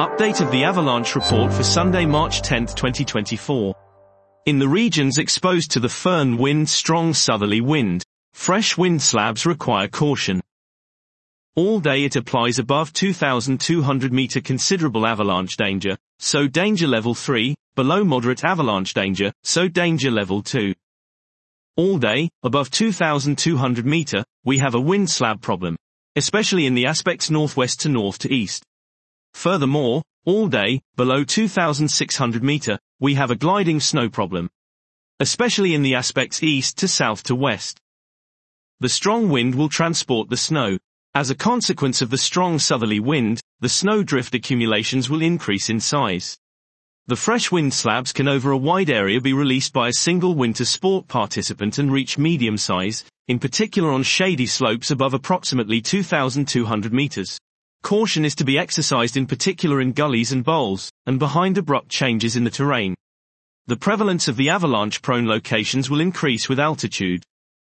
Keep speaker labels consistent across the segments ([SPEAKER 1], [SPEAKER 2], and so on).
[SPEAKER 1] Update of the avalanche report for Sunday, March 10, 2024. In the regions exposed to the Foehn wind, strong southerly wind, fresh wind slabs require caution. All day it applies above 2,200 meter considerable avalanche danger, so danger level 3, below moderate avalanche danger, so danger level 2. All day, above 2,200 meter, we have a wind slab problem, especially in the aspects northwest to north to east. Furthermore, all day, below 2,600 meter, we have a gliding snow problem, especially in the aspects east to south to west. The strong wind will transport the snow. As a consequence of the strong southerly wind, the snowdrift accumulations will increase in size. The fresh wind slabs can over a wide area be released by a single winter sport participant and reach medium size, in particular on shady slopes above approximately 2,200 meters. Caution is to be exercised in particular in gullies and bowls, and behind abrupt changes in the terrain. The prevalence of the avalanche-prone locations will increase with altitude.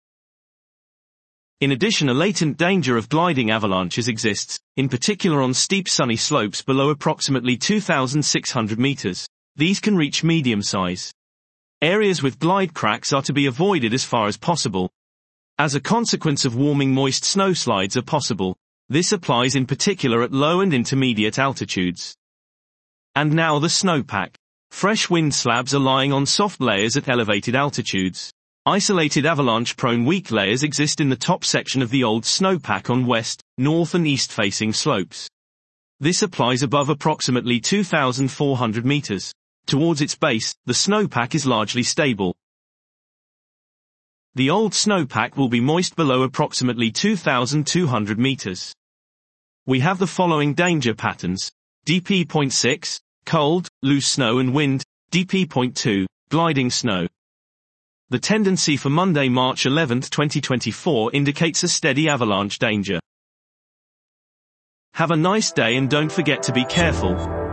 [SPEAKER 1] In addition, a latent danger of gliding avalanches exists, in particular on steep sunny slopes below approximately 2,600 meters. These can reach medium size. Areas with glide cracks are to be avoided as far as possible. As a consequence of warming, moist snowslides are possible. This applies in particular at low and intermediate altitudes. And now the snowpack. Fresh wind slabs are lying on soft layers at elevated altitudes. Isolated avalanche-prone weak layers exist in the top section of the old snowpack on west, north and east-facing slopes. This applies above approximately 2,400 meters. Towards its base, the snowpack is largely stable. The old snowpack will be moist below approximately 2,200 meters. We have the following danger patterns. DP.6, cold, loose snow and wind. DP.2, gliding snow. The tendency for Monday, March 11, 2024 indicates a steady avalanche danger. Have a nice day and don't forget to be careful.